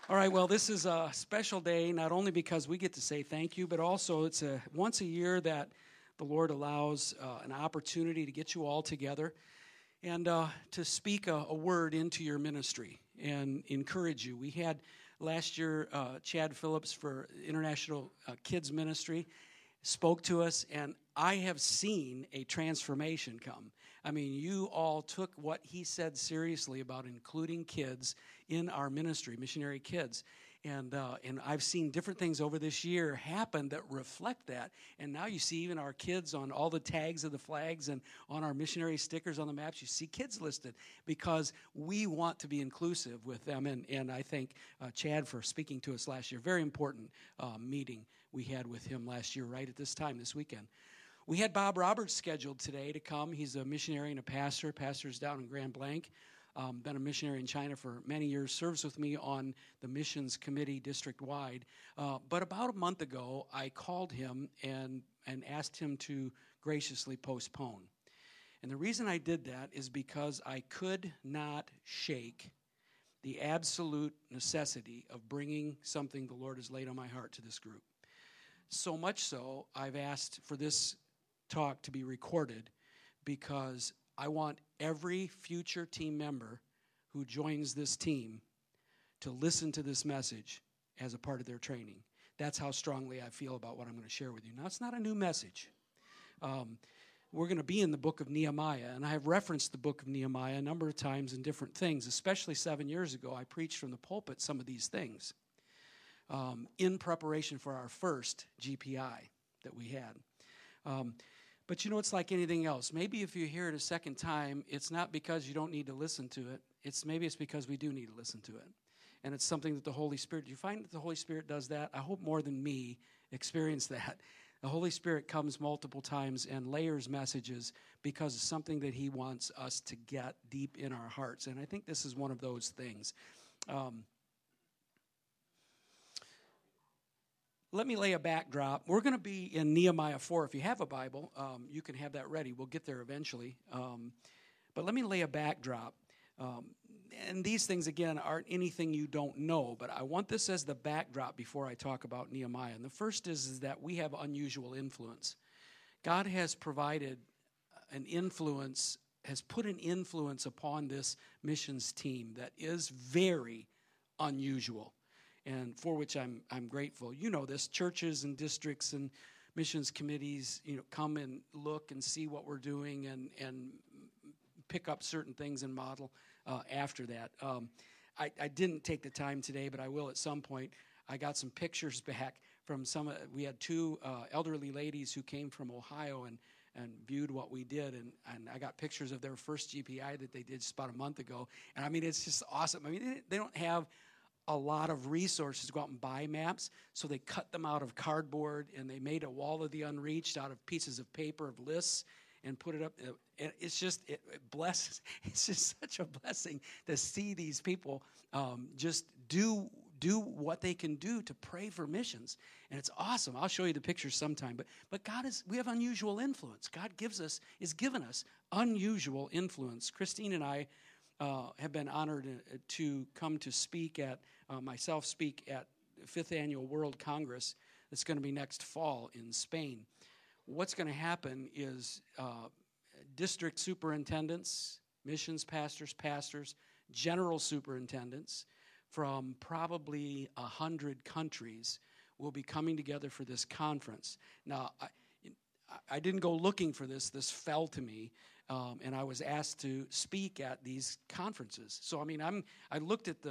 All right, well, this is a special day, not only because we get to say thank you, but also it's a once a year that the Lord allows an opportunity to get you all together and to speak a word into your ministry and encourage you. We had last year Chad Phillips for International Kids Ministry spoke to us, and I have seen a transformation come. I mean, you all took what he said seriously about including kids in our ministry, missionary kids. And I've seen different things over this year happen that reflect that. And now you see even our kids on all the tags of the flags and on our missionary stickers on the maps, you see kids listed because we want to be inclusive with them. And I thank Chad for speaking to us last year. Very important meeting we had with him last year right at this time, this weekend. We had Bob Roberts scheduled today to come. He's a missionary and a pastor. Pastor's down in Grand Blanc. Been a missionary in China for many years, serves with me on the missions committee district-wide. But about a month ago, I called him and asked him to graciously postpone. And the reason I did that is because I could not shake the absolute necessity of bringing something the Lord has laid on my heart to this group. So much so, I've asked for this talk to be recorded because I want every future team member who joins this team to listen to this message as a part of their training. That's how strongly I feel about what I'm going to share with you. Now, it's not a new message. We're going to be in the book of Nehemiah, and I have referenced the book of Nehemiah a number of times in different things, especially 7 years ago. I preached from the pulpit some of these things in preparation for our first GPI that we had. But you know, it's like anything else. Maybe if you hear it a second time, it's not because you don't need to listen to it. Maybe it's because we do need to listen to it. And it's something that the Holy Spirit, do you find that the Holy Spirit does that? I hope more than me experience that. The Holy Spirit comes multiple times and layers messages because it's something that he wants us to get deep in our hearts. And I think this is one of those things. Let me lay a backdrop. We're going to be in Nehemiah 4. If you have a Bible, you can have that ready. We'll get there eventually. But let me lay a backdrop. And these things, again, aren't anything you don't know, but I want this as the backdrop before I talk about Nehemiah. And the first is that we have unusual influence. God has provided an influence, has put an influence upon this missions team that is very unusual, and for which I'm grateful. You know this, churches and districts and missions committees, come and look and see what we're doing and pick up certain things and model after that. I didn't take the time today, but I will at some point. I got some pictures back from we had two elderly ladies who came from Ohio and viewed what we did, and I got pictures of their first GPI that they did just about a month ago. And I mean, it's just awesome. I mean, they don't have a lot of resources to go out and buy maps, so they cut them out of cardboard, and they made a wall of the unreached out of pieces of paper of lists and put it up. And it's just, it blesses. It's just such a blessing to see these people just do what they can do to pray for missions. And it's awesome. I'll show you the pictures sometime. But we have unusual influence. God is given us unusual influence. Christine and I have been honored to come to speak at, myself speak at the 5th Annual World Congress that's going to be next fall in Spain. What's going to happen is district superintendents, missions pastors, general superintendents from probably 100 countries will be coming together for this conference. Now, I didn't go looking for this. This fell to me. And I was asked to speak at these conferences. So, I mean, I looked at the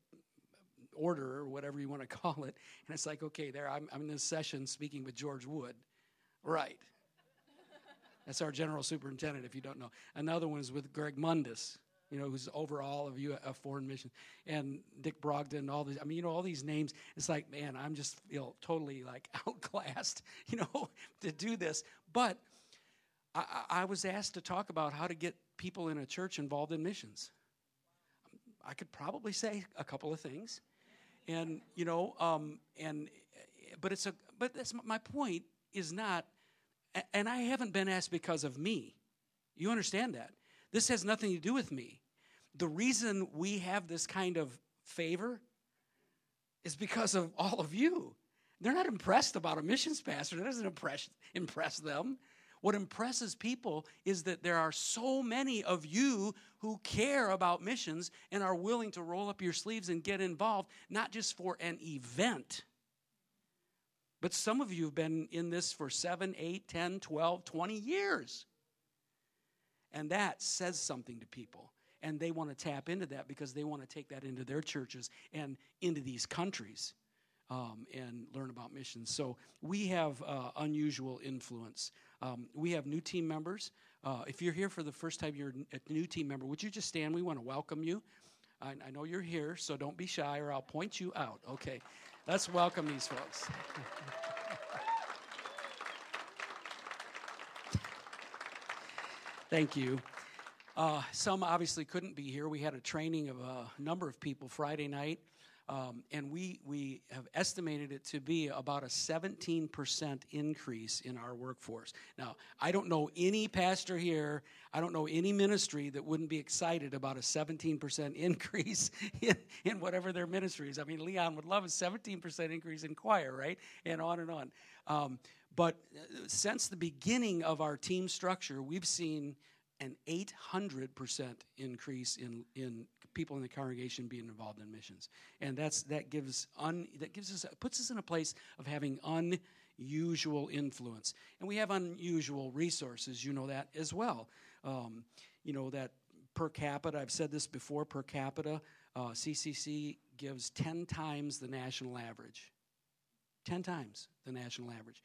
order or whatever you want to call it, and it's like, okay, there, I'm in this session speaking with George Wood. Right. That's our general superintendent, if you don't know. Another one is with Greg Mundis, who's over all of foreign missions, and Dick Brogdon, all these. I mean, all these names. It's like, man, I'm just totally like outclassed, to do this. But I was asked to talk about how to get people in a church involved in missions. I could probably say a couple of things, and but that's my point is not, and I haven't been asked because of me. You understand that? This has nothing to do with me. The reason we have this kind of favor is because of all of you. They're not impressed about a missions pastor. That doesn't impress them. What impresses people is that there are so many of you who care about missions and are willing to roll up your sleeves and get involved, not just for an event, but some of you have been in this for 7, 8, 10, 12, 20 years. And that says something to people. And they want to tap into that because they want to take that into their churches and into these countries and learn about missions. So we have unusual influence. We have new team members. If you're here for the first time, you're a new team member, would you just stand? We want to welcome you. I know you're here, so don't be shy or I'll point you out. Okay, let's welcome these folks. Thank you. Some obviously couldn't be here. We had a training of a number of people Friday night, and we have estimated it to be about a 17% increase in our workforce. Now, I don't know any pastor here, I don't know any ministry that wouldn't be excited about a 17% increase in whatever their ministry is. I mean, Leon would love a 17% increase in choir, right? And on and on. But since the beginning of our team structure, we've seen an 800% increase in people in the congregation being involved in missions, and puts us in a place of having unusual influence, and we have unusual resources. You know that as well. You know that per capita. I've said this before. Per capita, CCC gives 10 times the national average. 10 times the national average.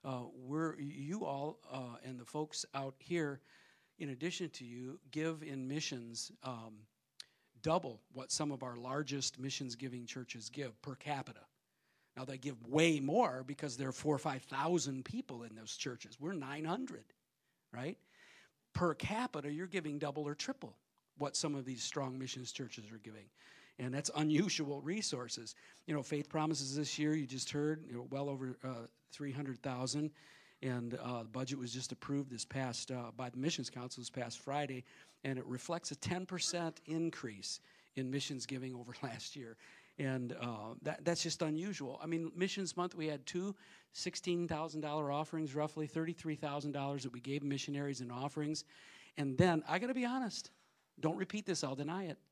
You all and the folks out here, in addition to you, give in missions double what some of our largest missions giving churches give per capita. Now they give way more because there are 4,000 or 5,000 people in those churches. We're 900, right? Per capita, you're giving double or triple what some of these strong missions churches are giving. And that's unusual resources. You know, Faith Promises this year, you just heard, well over 300,000. And the budget was just approved this past by the Missions Council this past Friday, and it reflects a 10% increase in missions giving over last year. And that's just unusual. I mean, Missions Month, we had two $16,000 offerings, roughly $33,000 that we gave missionaries in offerings. And then, I got to be honest, don't repeat this, I'll deny it.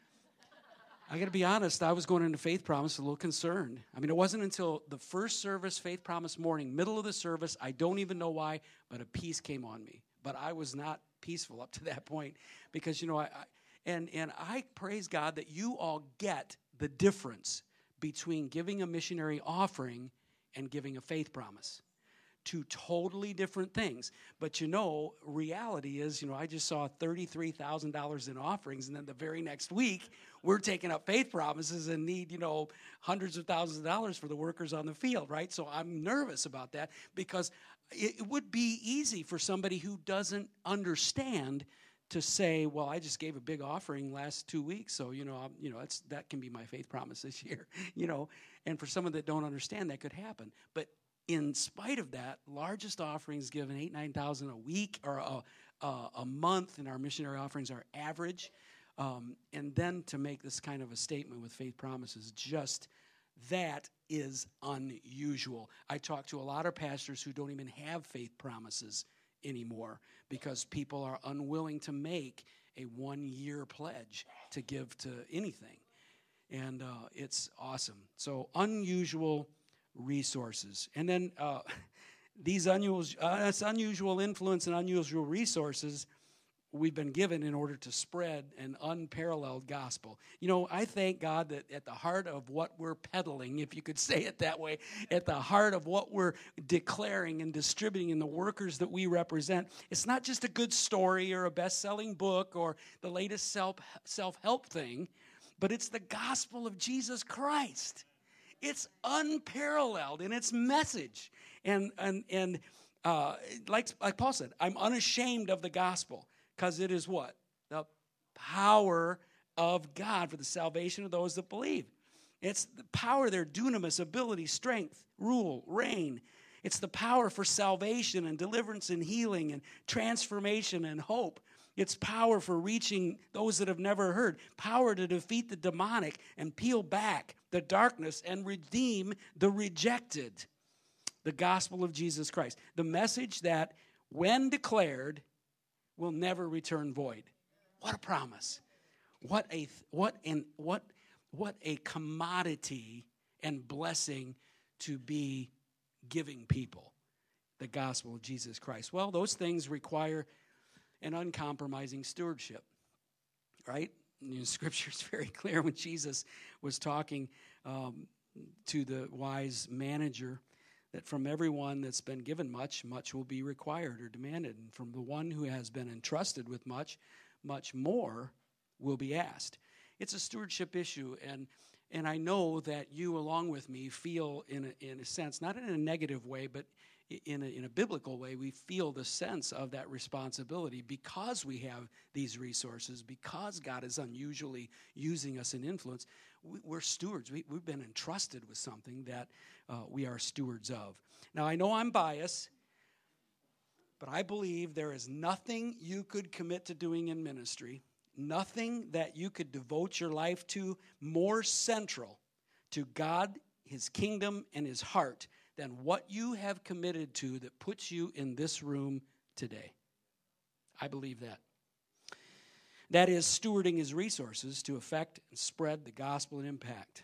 I got to be honest, I was going into Faith Promise a little concerned. I mean, it wasn't until the first service, Faith Promise morning, middle of the service, I don't even know why, but a peace came on me. But I was not peaceful up to that point because, I praise God that you all get the difference between giving a missionary offering and giving a faith promise. Two totally different things. But reality is, I just saw $33,000 in offerings, and then the very next week, we're taking up faith promises and need, hundreds of thousands of dollars for the workers on the field, right? So I'm nervous about that because it would be easy for somebody who doesn't understand to say, well, I just gave a big offering last 2 weeks, so, that can be my faith promise this year, And for someone that don't understand, that could happen. But in spite of that, largest offerings given $8,000-9,000 a week or a month in our missionary offerings are average. And then to make this kind of a statement with faith promises, just that is unusual. I talk to a lot of pastors who don't even have faith promises anymore because people are unwilling to make a 1-year pledge to give to anything. And it's awesome. So unusual resources. And then these unusual influence and unusual resources we've been given in order to spread an unparalleled gospel. I thank God that at the heart of what we're peddling, if you could say it that way, at the heart of what we're declaring and distributing in the workers that we represent, it's not just a good story or a best-selling book or the latest self-help thing, but it's the gospel of Jesus Christ. It's unparalleled in its message. And like Paul said, I'm unashamed of the gospel because it is what? The power of God for the salvation of those that believe. It's the power there, dunamis, ability, strength, rule, reign. It's the power for salvation and deliverance and healing and transformation and hope. It's power for reaching those that have never heard. Power to defeat the demonic and peel back the darkness and redeem the rejected. The gospel of Jesus Christ. The message that, when declared, will never return void. What a promise. What a commodity and blessing to be giving people. The gospel of Jesus Christ. Well, those things require an uncompromising stewardship, right? Scripture is very clear when Jesus was talking to the wise manager that from everyone that's been given much, much will be required or demanded. And from the one who has been entrusted with much, much more will be asked. It's a stewardship issue, and I know that you, along with me, feel in a sense, not in a negative way, but in a biblical way, we feel the sense of that responsibility because we have these resources, because God is unusually using us in influence. We're stewards. We've been entrusted with something that we are stewards of. Now, I know I'm biased, but I believe there is nothing you could commit to doing in ministry, nothing that you could devote your life to more central to God, His kingdom, and His heart than what you have committed to that puts you in this room today. I believe that. That is stewarding His resources to affect and spread the gospel and impact,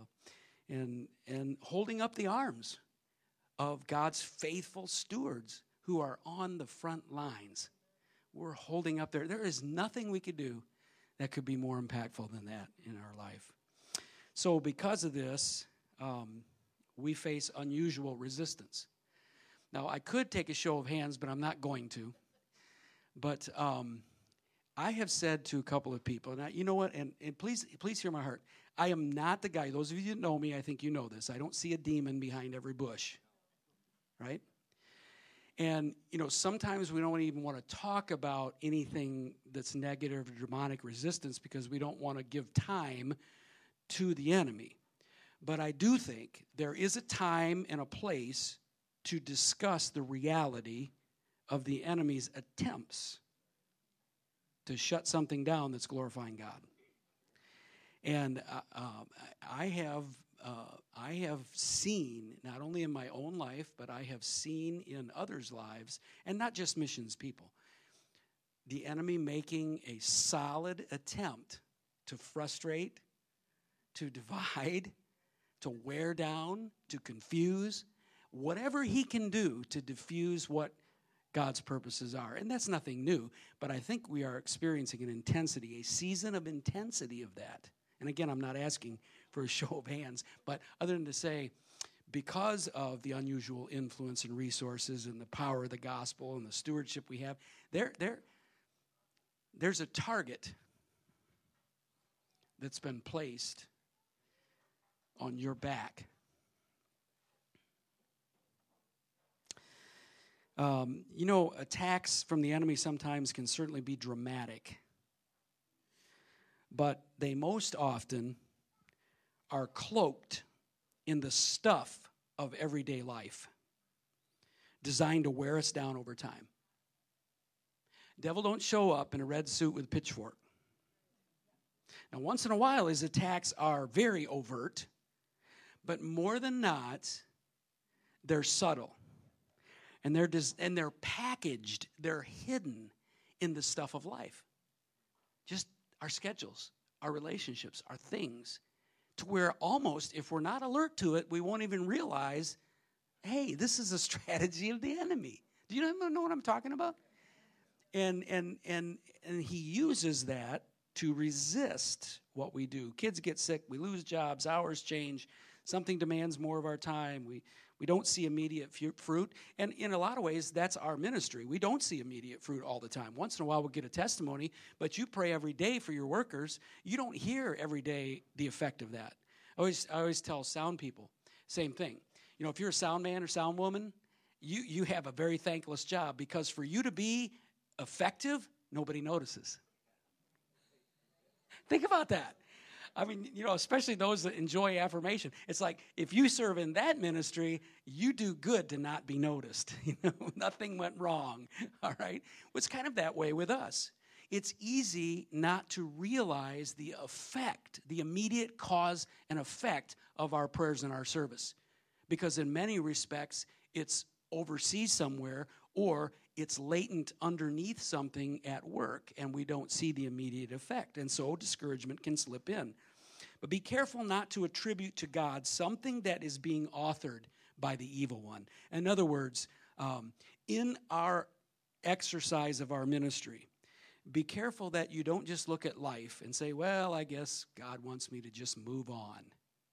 and holding up the arms of God's faithful stewards who are on the front lines. We're holding up there. There is nothing we could do that could be more impactful than that in our life. So because of this, we face unusual resistance. Now, I could take a show of hands, but I'm not going to. But I have said to a couple of people, and you know what, and please hear my heart. I am not the guy, those of you that know me, I think you know this. I don't see a demon behind every bush, right? And, sometimes we don't even want to talk about anything that's negative or demonic resistance because we don't want to give time to the enemy. But I do think there is a time and a place to discuss the reality of the enemy's attempts to shut something down that's glorifying God. And I have seen, not only in my own life, but I have seen in others' lives, and not just missions people, the enemy making a solid attempt to frustrate, to divide, to wear down, to confuse, whatever he can do to diffuse what God's purposes are. And that's nothing new, but I think we are experiencing an intensity, a season of intensity of that. And again, I'm not asking for a show of hands, but other than to say, because of the unusual influence and resources and the power of the gospel and the stewardship we have, there's a target that's been placed on your back. Attacks from the enemy sometimes can certainly be dramatic, but they most often are cloaked in the stuff of everyday life, designed to wear us down over time. Devil don't show up in a red suit with a pitchfork. Now, once in a while, his attacks are very overt, but more than not, they're subtle. And they're packaged, they're hidden in the stuff of life. Just our schedules, our relationships, our things, to where almost, if we're not alert to it, we won't even realize, hey, this is a strategy of the enemy. Do you know what I'm talking about? And he uses that to resist what we do. Kids get sick, we lose jobs, hours change, something demands more of our time. We don't see immediate fruit. And in a lot of ways, that's our ministry. We don't see immediate fruit all the time. Once in a while, we'll get a testimony, but you pray every day for your workers. You don't hear every day the effect of that. I always tell sound people, same thing. If you're a sound man or sound woman, you have a very thankless job because for you to be effective, nobody notices. Think about that. I mean, especially those that enjoy affirmation. It's like, if you serve in that ministry, you do good to not be noticed. Nothing went wrong, all right? Well, it's kind of that way with us. it's easy not to realize the effect, the immediate cause and effect of our prayers and our service. Because in many respects, it's overseas somewhere, or it's latent underneath something at work, and we don't see the immediate effect. And so discouragement can slip in. But be careful not to attribute to God something that is being authored by the evil one. In other words, in our exercise of our ministry, be careful that you don't just look at life and say, well, I guess God wants me to just move on.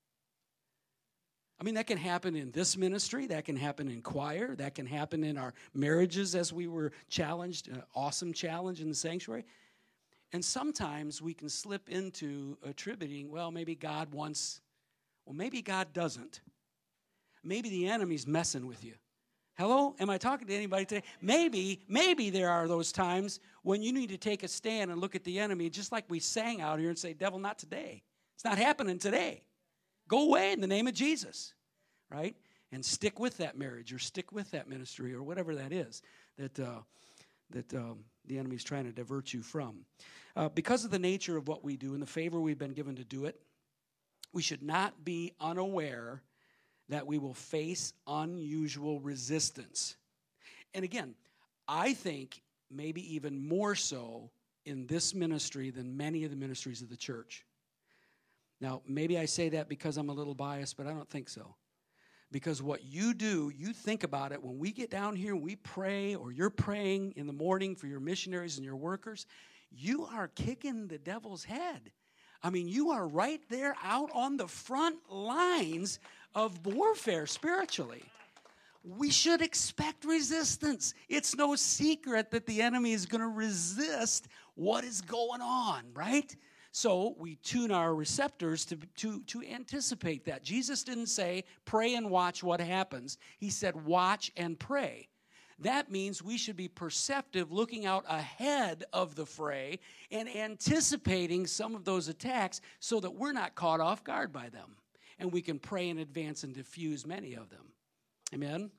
I mean, that can happen in this ministry. That can happen in choir. That can happen in our marriages as we were challenged, an awesome challenge in the sanctuary. And sometimes we can slip into attributing, well, maybe God wants, well, maybe God doesn't. Maybe the enemy's messing with you. Hello? Am I talking to anybody today? Maybe there are those times when you need to take a stand and look at the enemy, just like we sang out here and say, devil, not today. It's not happening today. Go away in the name of Jesus, right? And stick with that marriage or stick with that ministry or whatever that is that the enemy's trying to divert you from. Because of the nature of what we do and the favor we've been given to do it, we should not be unaware that we will face unusual resistance. And again, I think maybe even more so in this ministry than many of the ministries of the church. Now, maybe I say that because I'm a little biased, but I don't think so. Because what you do, you think about it. When we get down here and we pray, or you're praying in the morning for your missionaries and your workers, you are kicking the devil's head. I mean, you are right there out on the front lines of warfare spiritually. We should expect resistance. It's no secret that the enemy is going to resist what is going on, right? So we tune our receptors to anticipate that. Jesus didn't say, pray and watch what happens. He said, watch and pray. That means we should be perceptive, looking out ahead of the fray and anticipating some of those attacks so that we're not caught off guard by them. And we can pray in advance and diffuse many of them. Amen?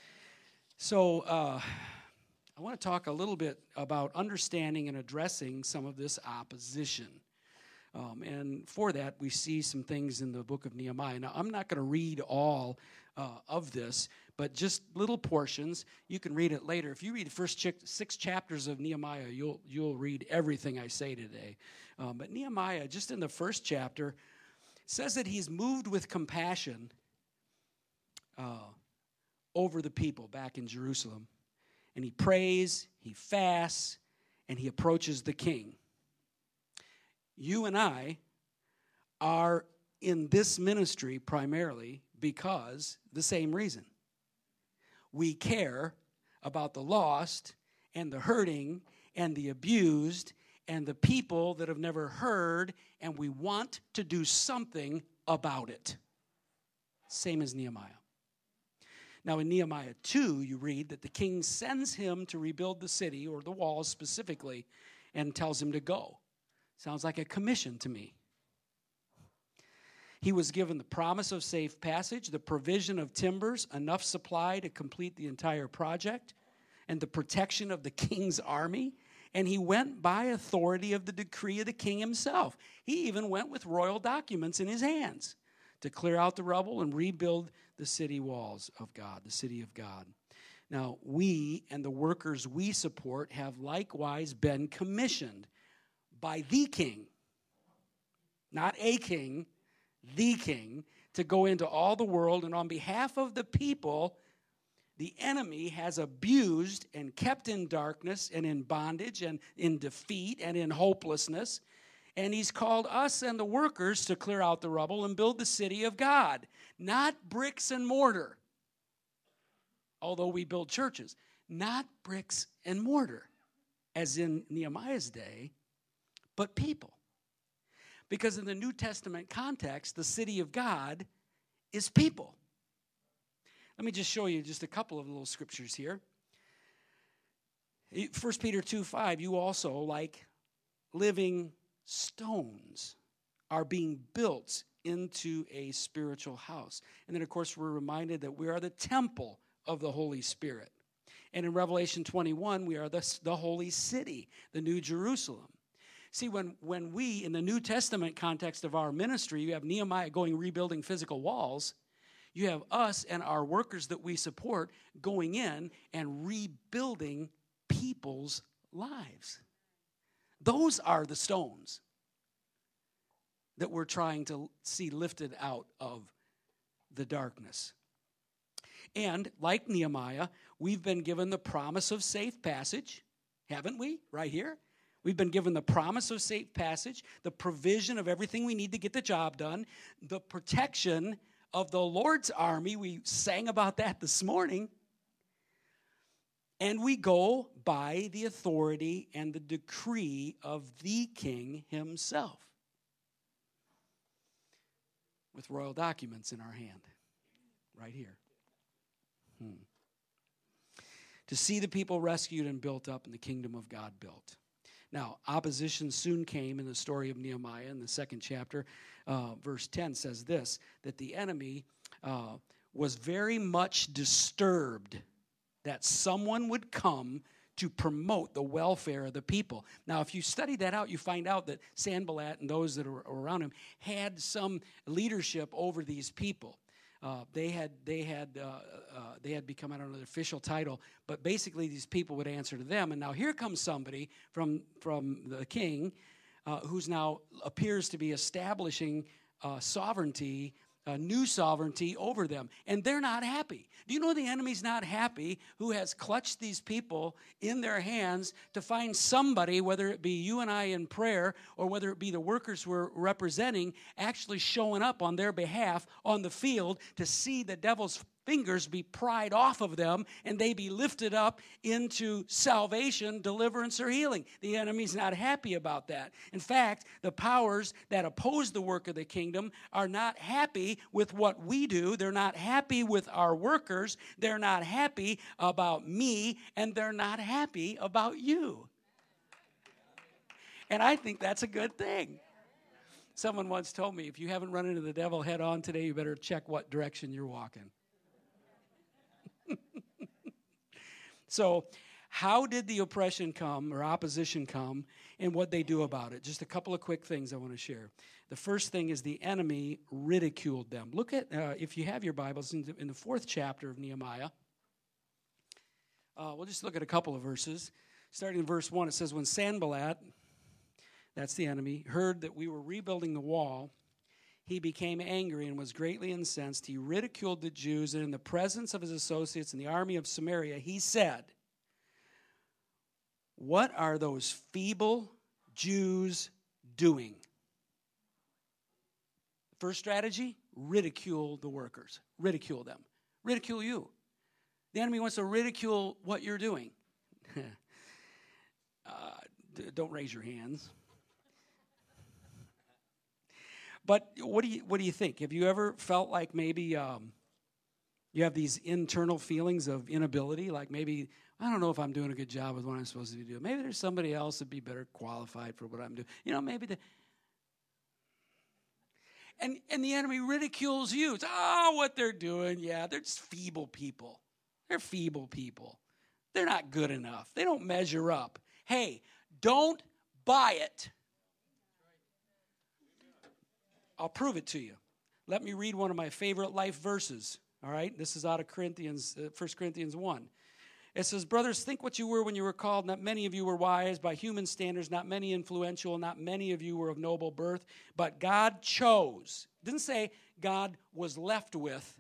So I want to talk a little bit about understanding and addressing some of this opposition. And for that, we see some things in the book of Nehemiah. Now, I'm not going to read all of this, but just little portions. You can read it later. If you read the first 6 chapters of Nehemiah, you'll read everything I say today. But Nehemiah, just in the first chapter, says that he's moved with compassion over the people back in Jerusalem. And he prays, he fasts, and he approaches the king. You and I are in this ministry primarily because the same reason. We care about the lost and the hurting and the abused and the people that have never heard, and we want to do something about it. Same as Nehemiah. Now in Nehemiah 2, you read that the king sends him to rebuild the city, or the walls specifically, and tells him to go. Sounds like a commission to me. He was given the promise of safe passage, the provision of timbers, enough supply to complete the entire project, and the protection of the king's army. And he went by authority of the decree of the king himself. He even went with royal documents in his hands to clear out the rubble and rebuild the city walls of God, the city of God. Now, we and the workers we support have likewise been commissioned by the king, not a king, the king, to go into all the world, and on behalf of the people, the enemy has abused and kept in darkness and in bondage and in defeat and in hopelessness, and he's called us and the workers to clear out the rubble and build the city of God, not bricks and mortar, although we build churches, not bricks and mortar, as in Nehemiah's day, but people. Because in the New Testament context, the city of God is people. Let me just show you just a couple of little scriptures here. 1 Peter 2:5, you also, like living stones, are being built into a spiritual house. And then, of course, we're reminded that we are the temple of the Holy Spirit. And in Revelation 21, we are the holy city, the New Jerusalem. See, when we, in the New Testament context of our ministry, you have Nehemiah going rebuilding physical walls. You have us and our workers that we support going in and rebuilding people's lives. Those are the stones that we're trying to see lifted out of the darkness. And like Nehemiah, we've been given the promise of safe passage, haven't we? Right here. We've been given the promise of safe passage, the provision of everything we need to get the job done, the protection of the Lord's army. We sang about that this morning. And we go by the authority and the decree of the king himself, with royal documents in our hand, right here. To see the people rescued and built up and the kingdom of God built. Now, opposition soon came in the story of Nehemiah in the 2nd chapter. Verse 10 says this, that the enemy was very much disturbed that someone would come to promote the welfare of the people. Now, if you study that out, you find out that Sanballat and those that were around him had some leadership over these people. They had become, I don't know the official title, but basically these people would answer to them. And now here comes somebody from the king who's now appears to be establishing sovereignty, new sovereignty over them. And they're not happy. Do you know the enemy's not happy who has clutched these people in their hands to find somebody, whether it be you and I in prayer or whether it be the workers we're representing, actually showing up on their behalf on the field to see the devil's fingers be pried off of them and they be lifted up into salvation, deliverance, or healing. The enemy's not happy about that. In fact, the powers that oppose the work of the kingdom are not happy with what we do. They're not happy with our workers. They're not happy about me, and they're not happy about you. And I think that's a good thing. Someone once told me, if you haven't run into the devil head on today, you better check what direction you're walking. So, how did the oppression come or opposition come, and what they do about it? Just a couple of quick things I want to share. The first thing is the enemy ridiculed them. Look at, if you have your Bibles, in the 4th chapter of Nehemiah. We'll just look at a couple of verses. Starting in verse 1, it says, when Sanballat, that's the enemy, heard that we were rebuilding the wall, he became angry and was greatly incensed. He ridiculed the Jews, and in the presence of his associates in the army of Samaria, he said, what are those feeble Jews doing? First strategy, ridicule the workers. Ridicule them. Ridicule you. The enemy wants to ridicule what you're doing. Don't raise your hands. But what do you think? Have you ever felt like maybe you have these internal feelings of inability? Like maybe, I don't know if I'm doing a good job with what I'm supposed to be doing. Maybe there's somebody else that'd be better qualified for what I'm doing. You know, maybe and the enemy ridicules you. It's, what they're doing, yeah, they're just feeble people. They're feeble people. They're not good enough. They don't measure up. Hey, don't buy it. I'll prove it to you. Let me read one of my favorite life verses. All right, this is out of 1 Corinthians 1. It says, brothers, think what you were when you were called. Not many of you were wise by human standards, not many influential, not many of you were of noble birth, but God chose. It didn't say God was left with.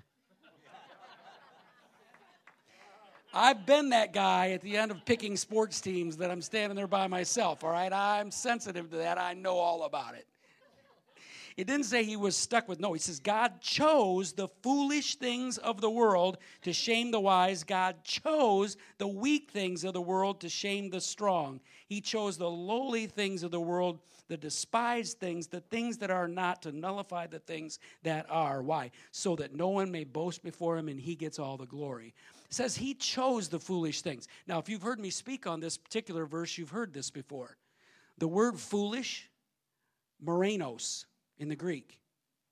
I've been that guy at the end of picking sports teams that I'm standing there by myself, all right? I'm sensitive to that. I know all about it. It didn't say he was stuck with, no, he says God chose the foolish things of the world to shame the wise. God chose the weak things of the world to shame the strong. He chose the lowly things of the world, the despised things, the things that are not, to nullify the things that are. Why? So that no one may boast before him and he gets all the glory. It says he chose the foolish things. Now, if you've heard me speak on this particular verse, you've heard this before. The word foolish, moranos, in the Greek,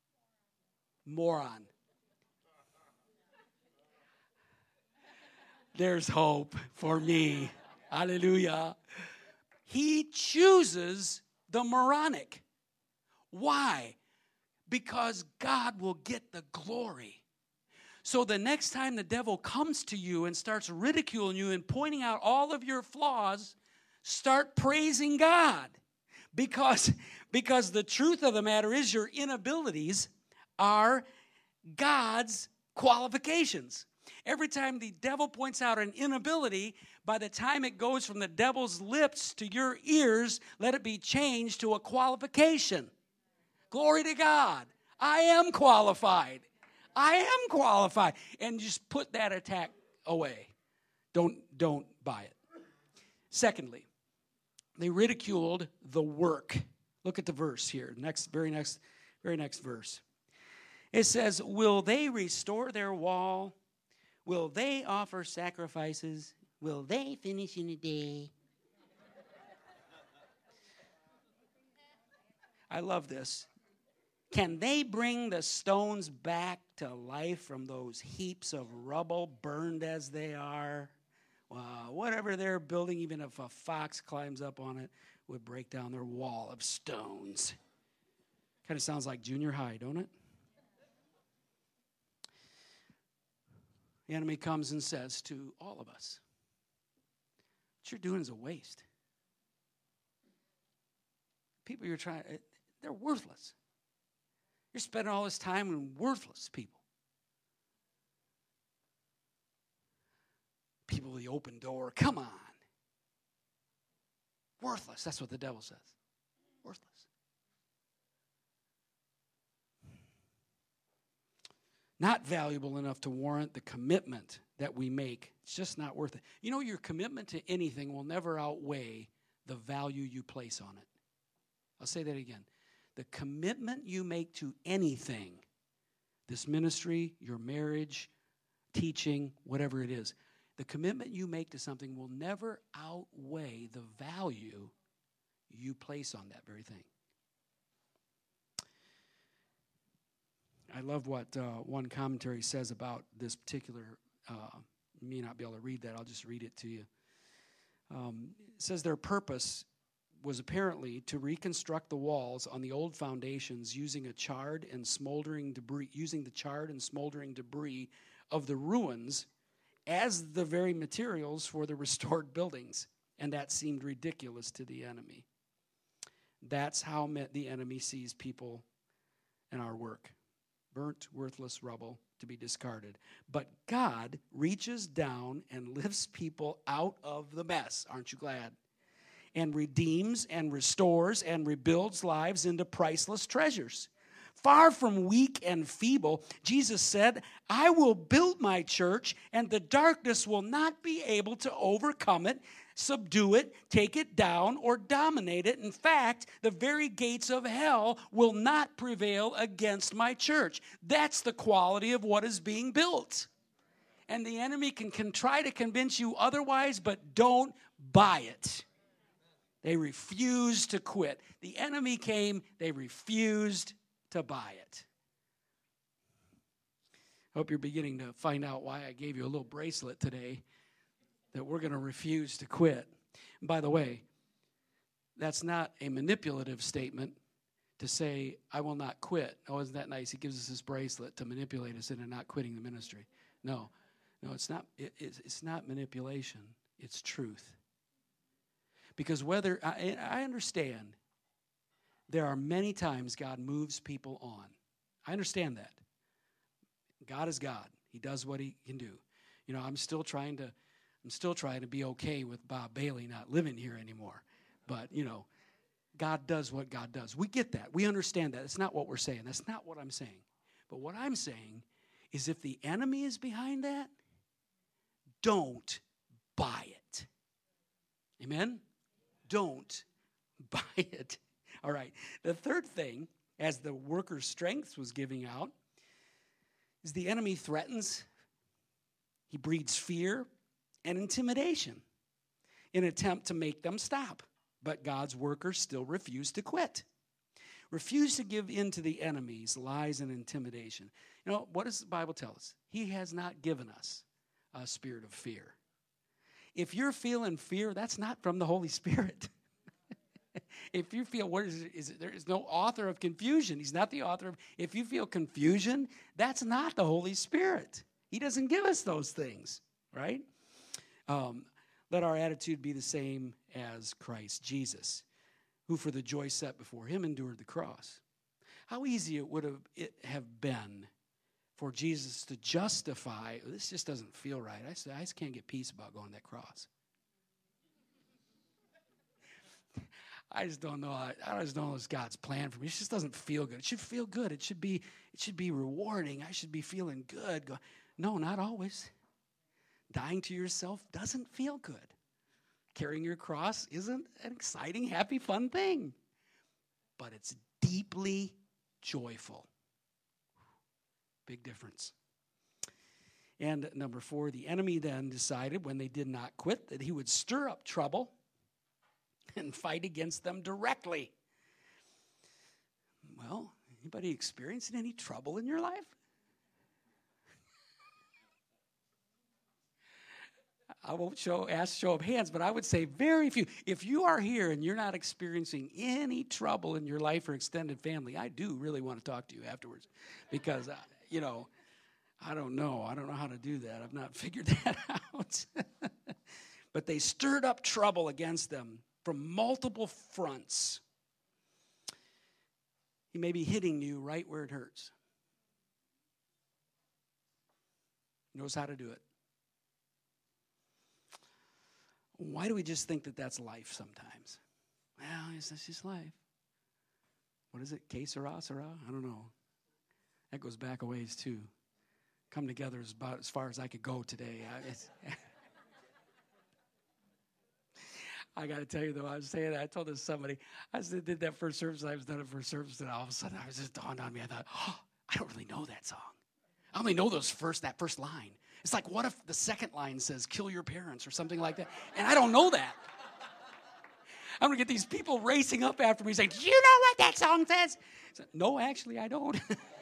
moron. There's hope for me. Hallelujah. He chooses the moronic. Why? Because God will get the glory. So the next time the devil comes to you and starts ridiculing you and pointing out all of your flaws, start praising God. Because the truth of the matter is your inabilities are God's qualifications. Every time the devil points out an inability, by the time it goes from the devil's lips to your ears, let it be changed to a qualification. Glory to God. I am qualified. I am qualified. And just put that attack away. Don't buy it. Secondly, they ridiculed the work. Look at the verse here. Very next verse. It says, will they restore their wall? Will they offer sacrifices? Will they finish in a day? I love this. Can they bring the stones back to life from those heaps of rubble, burned as they are? Whatever they're building, even if a fox climbs up on it, would break down their wall of stones. Kind of sounds like junior high, don't it? The enemy comes and says to all of us, what you're doing is a waste. People you're trying, they're worthless. You're spending all this time on worthless people. People with the open door, come on. Worthless, that's what the devil says. Worthless. Not valuable enough to warrant the commitment that we make. It's just not worth it. You know, your commitment to anything will never outweigh the value you place on it. I'll say that again. The commitment you make to anything, this ministry, your marriage, teaching, whatever it is, the commitment you make to something will never outweigh the value you place on that very thing. I love what one commentary says about this particular, you may not be able to read that, I'll just read it to you. It says their purpose was apparently to reconstruct the walls on the old foundations using the charred and smoldering debris of the ruins as the very materials for the restored buildings. And that seemed ridiculous to the enemy. That's how the enemy sees people and our work. Burnt, worthless rubble to be discarded. But God reaches down and lifts people out of the mess. Aren't you glad? And redeems and restores and rebuilds lives into priceless treasures. Far from weak and feeble, Jesus said, I will build my church, and the darkness will not be able to overcome it, subdue it, take it down, or dominate it. In fact, the very gates of hell will not prevail against my church. That's the quality of what is being built. And the enemy can try to convince you otherwise, but don't buy it. They refused to quit. The enemy came, they refused to buy it. I hope you're beginning to find out why I gave you a little bracelet today, that we're going to refuse to quit. And by the way, that's not a manipulative statement to say, I will not quit. Oh, isn't that nice? He gives us this bracelet to manipulate us into not quitting the ministry. No, it's not. It's not manipulation. It's truth. Because whether, I understand, there are many times God moves people on. I understand that. God is God. He does what he can do. You know, I'm still trying to be okay with Bob Bailey not living here anymore. But, you know, God does what God does. We get that. We understand that. That's not what we're saying. That's not what I'm saying. But what I'm saying is if the enemy is behind that, don't buy it. Amen? Don't buy it. All right. The third thing, as the workers' strength was giving out, is the enemy threatens, he breeds fear and intimidation in an attempt to make them stop. But God's workers still refuse to quit. Refuse to give in to the enemy's lies and intimidation. You know, what does the Bible tell us? He has not given us a spirit of fear. If you're feeling fear, that's not from the Holy Spirit. If you feel, there is no author of confusion. He's not the author of, if you feel confusion, that's not the Holy Spirit. He doesn't give us those things, right? Let our attitude be the same as Christ Jesus, who for the joy set before him endured the cross. How easy it would have been for Jesus to justify, this just doesn't feel right. I just can't get peace about going to that cross. I just don't know. I just don't know it's God's plan for me. It just doesn't feel good. It should feel good. It should be rewarding. I should be feeling good. No, not always. Dying to yourself doesn't feel good. Carrying your cross isn't an exciting, happy, fun thing. But it's deeply joyful. Big difference. And number 4, the enemy then decided when they did not quit that he would stir up trouble and fight against them directly. Well, anybody experiencing any trouble in your life? I won't show of hands, but I would say very few. If you are here and you're not experiencing any trouble in your life or extended family, I do really want to talk to you afterwards because, I don't know. I don't know how to do that. I've not figured that out. But they stirred up trouble against them from multiple fronts. He may be hitting you right where it hurts. He knows how to do it. Why do we just think that that's life sometimes? Well, that's just life. What is it? Que sera, sera? I don't know. That goes back a ways too. Come together is about as far as I could go today. I got to tell you, though, I was saying that. I told this to somebody. I did that first service. I was done it first service, and all of a sudden, it just dawned on me. I thought, I don't really know that song. I only know that first line. It's like, what if the second line says, kill your parents or something like that? And I don't know that. I'm going to get these people racing up after me saying, do you know what that song says? So, no, actually, I don't.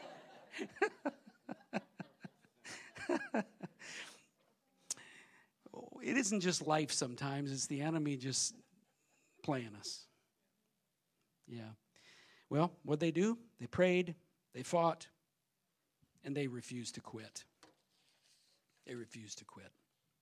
It isn't just life sometimes. It's the enemy just playing us. Yeah. Well, what'd they do? They prayed, they fought, and they refused to quit. They refused to quit.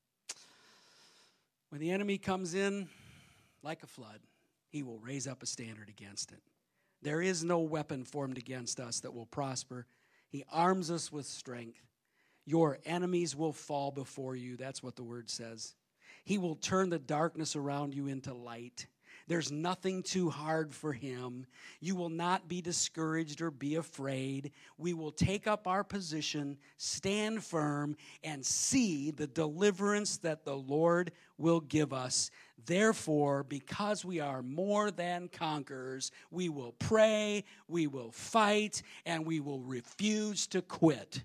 When the enemy comes in like a flood, he will raise up a standard against it. There is no weapon formed against us that will prosper. He arms us with strength. Your enemies will fall before you. That's what the word says. He will turn the darkness around you into light. There's nothing too hard for him. You will not be discouraged or be afraid. We will take up our position, stand firm, and see the deliverance that the Lord will give us. Therefore, because we are more than conquerors, we will pray, we will fight, and we will refuse to quit.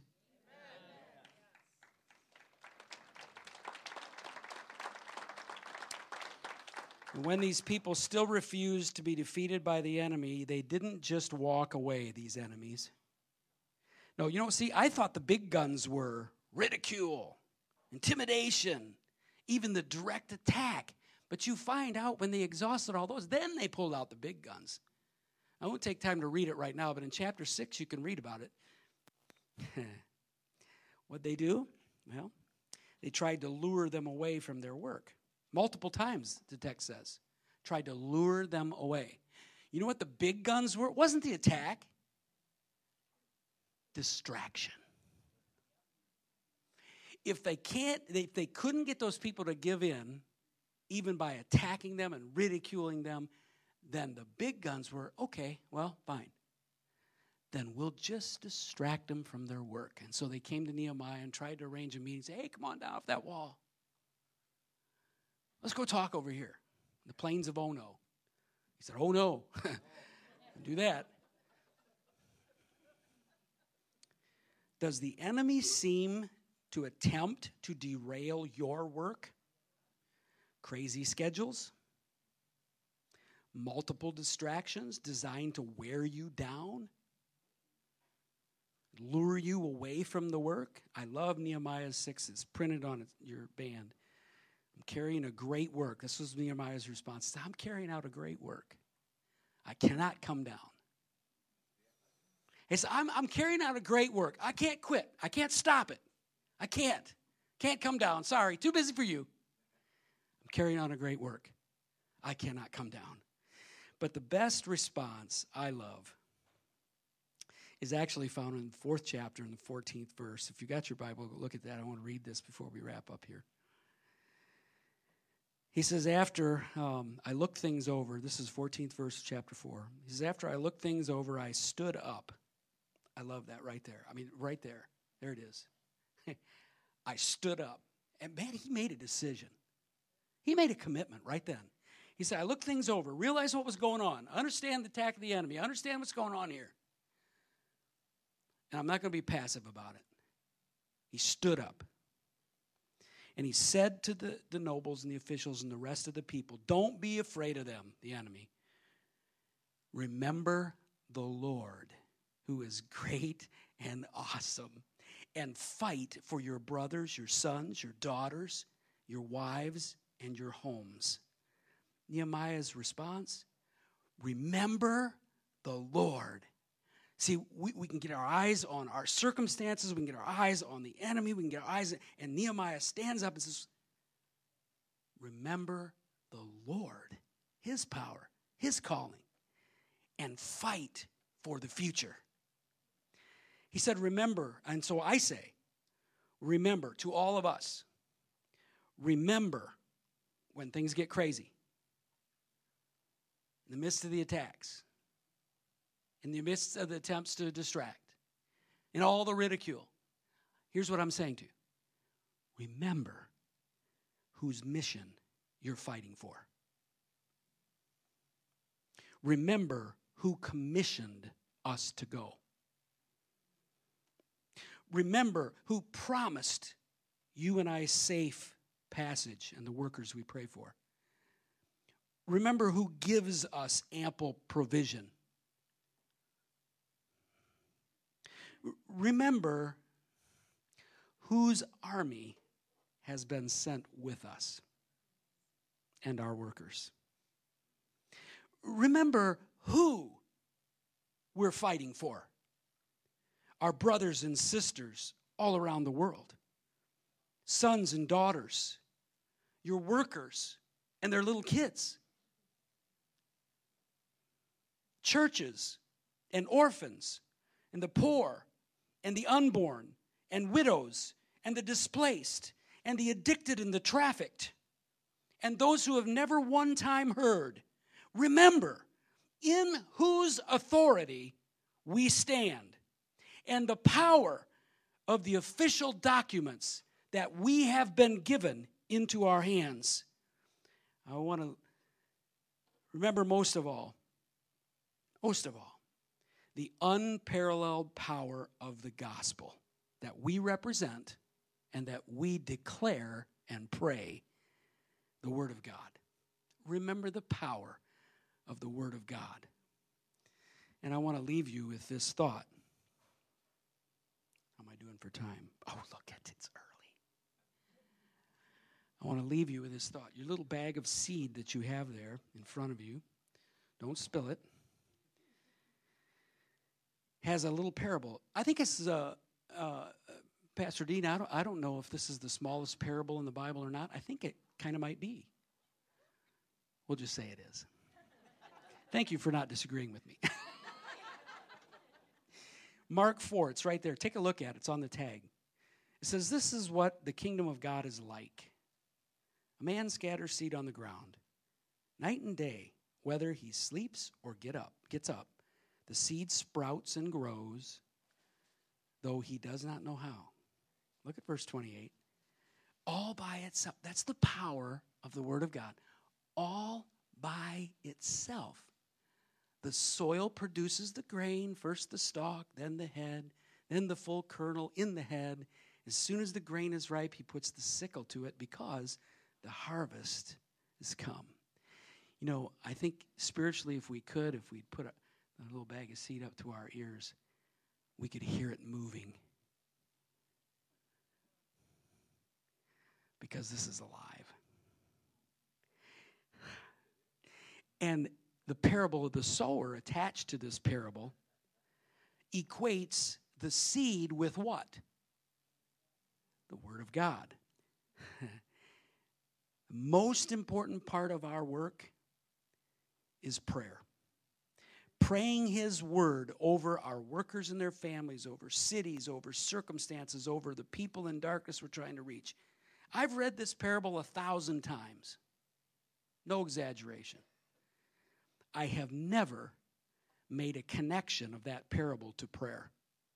When these people still refused to be defeated by the enemy, they didn't just walk away, these enemies. No, I thought the big guns were ridicule, intimidation, even the direct attack. But you find out when they exhausted all those, then they pulled out the big guns. I won't take time to read it right now, but in chapter 6 you can read about it. What'd they do? Well, they tried to lure them away from their work. Multiple times, the text says. Tried to lure them away. You know what the big guns were? It wasn't the attack. Distraction. If they couldn't get those people to give in, even by attacking them and ridiculing them, then the big guns were, okay, well, fine. Then we'll just distract them from their work. And so they came to Nehemiah and tried to arrange a meeting. Say, hey, come on down off that wall. Let's go talk over here, the plains of Ono. He said, oh no, do that. Does the enemy seem to attempt to derail your work? Crazy schedules? Multiple distractions designed to wear you down? Lure you away from the work? I love Nehemiah 6. It's printed on your band. I'm carrying a great work. This was Nehemiah's response. I'm carrying out a great work. I cannot come down. He said, I'm carrying out a great work. I can't quit. I can't stop it. I can't. Can't come down. Sorry, too busy for you. I'm carrying on a great work. I cannot come down. But the best response I love is actually found in the 4th chapter in the 14th verse. If you got your Bible, look at that. I want to read this before we wrap up here. He says, after I looked things over, this is 14th verse, chapter 4. He says, after I looked things over, I stood up. I love that right there. I mean, right there. There it is. I stood up. And man, he made a decision. He made a commitment right then. He said, I looked things over, realized what was going on. I understand the attack of the enemy. I understand what's going on here. And I'm not going to be passive about it. He stood up. And he said to the nobles and the officials and the rest of the people, don't be afraid of them, the enemy. Remember the Lord, who is great and awesome. And fight for your brothers, your sons, your daughters, your wives, and your homes. Nehemiah's response, remember the Lord. See, we can get our eyes on our circumstances. We can get our eyes on the enemy. We can get our eyes, and Nehemiah stands up and says, remember the Lord, his power, his calling, and fight for the future. He said, remember, and so I say, remember to all of us, remember when things get crazy, in the midst of the attacks, in the midst of the attempts to distract, in all the ridicule. Here's what I'm saying to you. Remember whose mission you're fighting for. Remember who commissioned us to go. Remember who promised you and I safe passage and the workers we pray for. Remember who gives us ample provision. Remember whose army has been sent with us and our workers. Remember who we're fighting for. Our brothers and sisters all around the world. Sons and daughters. Your workers and their little kids. Churches and orphans and the poor and the unborn and widows and the displaced and the addicted and the trafficked and those who have never one time heard. Remember in whose authority we stand and the power of the official documents that we have been given into our hands. I want to remember most of all, the unparalleled power of the gospel that we represent and that we declare and pray the Word of God. Remember the power of the Word of God. And I want to leave you with this thought. How am I doing for time? Oh, look at it, it's early. I want to leave you with this thought. Your little bag of seed that you have there in front of you, don't spill it, has a little parable. I think this is Pastor Dean, I don't know if this is the smallest parable in the Bible or not. I think it kind of might be. We'll just say it is. Thank you for not disagreeing with me. Mark 4, it's right there. Take a look at it. It's on the tag. It says, this is what the kingdom of God is like. A man scatters seed on the ground. Night and day, whether he sleeps or gets up, the seed sprouts and grows, though he does not know how. Look at verse 28. All by itself. That's the power of the Word of God. All by itself. The soil produces the grain, first the stalk, then the head, then the full kernel in the head. As soon as the grain is ripe, he puts the sickle to it because the harvest has come. You know, I think spiritually if we'd put a little bag of seed up to our ears, we could hear it moving. Because this is alive. And the parable of the sower attached to this parable equates the seed with what? The Word of God. The most important part of our work is prayer. Praying His Word over our workers and their families, over cities, over circumstances, over the people in darkness we're trying to reach. I've read this parable 1,000 times. No exaggeration. I have never made a connection of that parable to prayer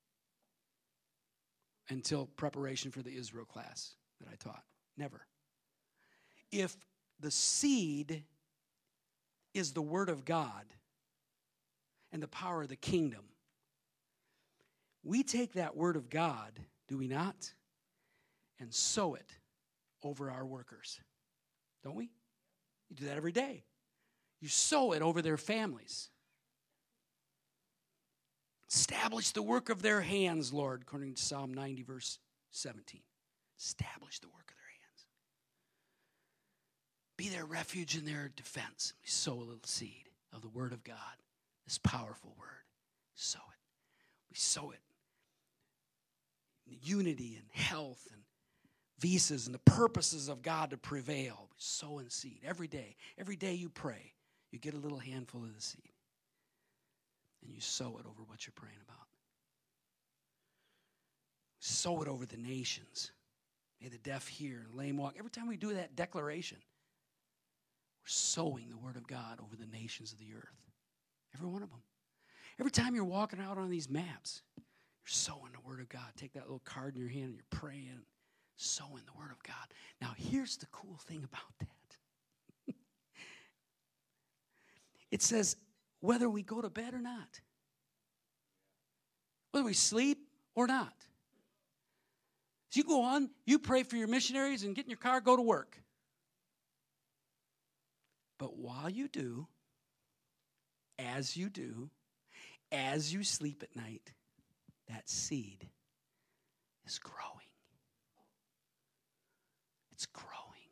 until preparation for the Israel class that I taught. Never. If the seed is the Word of God and the power of the kingdom, we take that Word of God, do we not, and sow it over our workers. Don't we? You do that every day. You sow it over their families. Establish the work of their hands, Lord, according to Psalm 90, verse 17. Establish the work of their hands. Be their refuge and their defense. We sow a little seed of the Word of God, this powerful Word. Sow it. We sow it. In unity and health and visas and the purposes of God to prevail. We sow in seed every day. Every day you pray, you get a little handful of the seed. And you sow it over what you're praying about. Sow it over the nations. May the deaf hear and lame walk. Every time we do that declaration, we're sowing the Word of God over the nations of the earth. Every one of them. Every time you're walking out on these maps, you're sowing the Word of God. Take that little card in your hand and you're praying, sowing the Word of God. Now, here's the cool thing about that. It says, whether we go to bed or not. Whether we sleep or not. So you go on, you pray for your missionaries and get in your car, go to work. But while you do, as you sleep at night, that seed is growing. It's growing.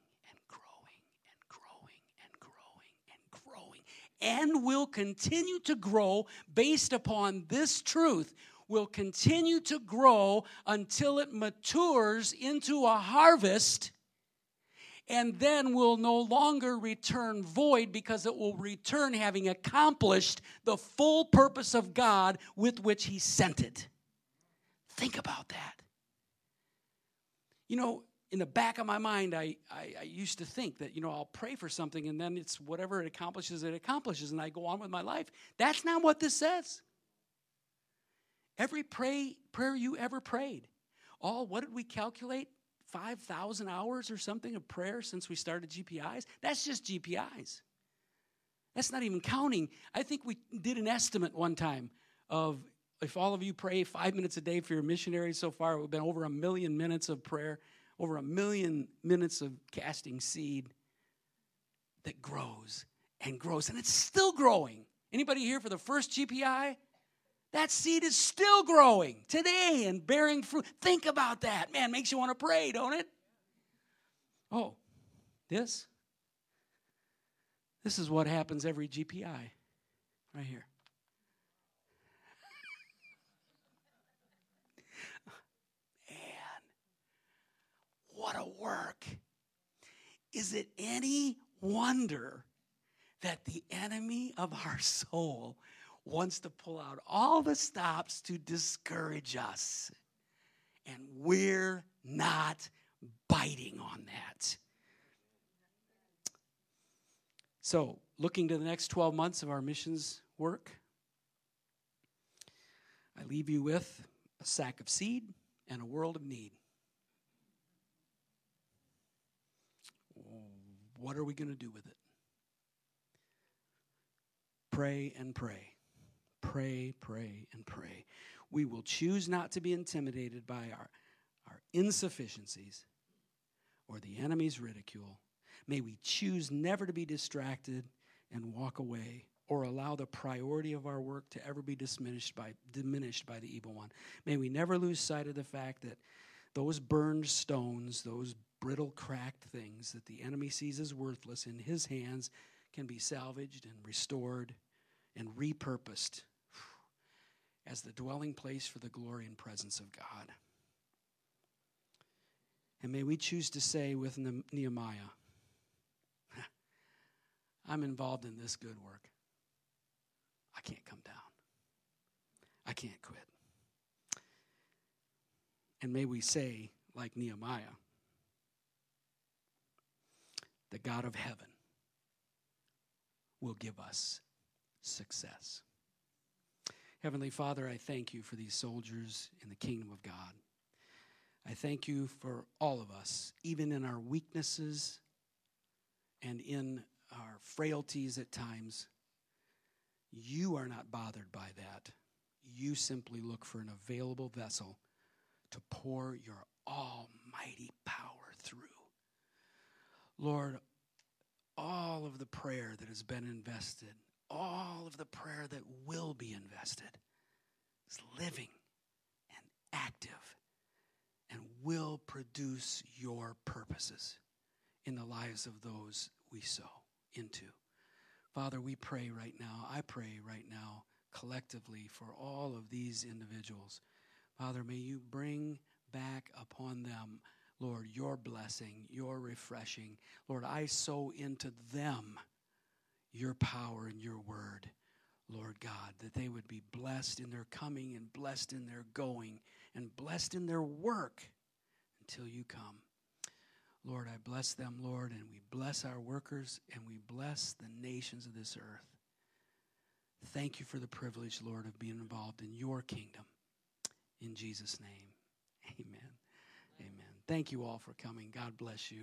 And will continue to grow based upon this truth, will continue to grow until it matures into a harvest, and then will no longer return void because it will return having accomplished the full purpose of God with which He sent it. Think about that. You know, in the back of my mind, I used to think that, I'll pray for something and then it's whatever it accomplishes, and I go on with my life. That's not what this says. Every prayer you ever prayed, what did we calculate? 5,000 hours or something of prayer since we started GPIs? That's just GPIs. That's not even counting. I think we did an estimate one time of if all of you pray 5 minutes a day for your missionaries so far, it would have been over 1 million minutes of prayer. Over 1 million minutes of casting seed that grows and grows. And it's still growing. Anybody here for the first GPI? That seed is still growing today and bearing fruit. Think about that. Man, makes you want to pray, don't it? Oh, this is what happens every GPI. Right here. What a work. Is it any wonder that the enemy of our soul wants to pull out all the stops to discourage us? And we're not biting on that. So, looking to the next 12 months of our missions work, I leave you with a sack of seed and a world of need. What are we going to do with it? Pray and pray. Pray, pray, and pray. We will choose not to be intimidated by our insufficiencies or the enemy's ridicule. May we choose never to be distracted and walk away or allow the priority of our work to ever be diminished by the evil one. May we never lose sight of the fact that those burned stones, those brittle, cracked things that the enemy sees as worthless in his hands can be salvaged and restored and repurposed as the dwelling place for the glory and presence of God. And may we choose to say with Nehemiah, I'm involved in this good work. I can't come down. I can't quit. And may we say, like Nehemiah, the God of heaven will give us success. Heavenly Father, I thank you for these soldiers in the kingdom of God. I thank you for all of us, even in our weaknesses and in our frailties at times. You are not bothered by that. You simply look for an available vessel to pour your almighty power through. Lord, all of the prayer that has been invested, all of the prayer that will be invested is living and active and will produce your purposes in the lives of those we sow into. Father, we pray right now, I pray right now collectively for all of these individuals. Father, may you bring back upon them, Lord, your blessing, your refreshing. Lord, I sow into them your power and your word, Lord God, that they would be blessed in their coming and blessed in their going and blessed in their work until you come. Lord, I bless them, Lord, and we bless our workers and we bless the nations of this earth. Thank you for the privilege, Lord, of being involved in your kingdom. In Jesus' name, amen. Amen. Thank you all for coming. God bless you.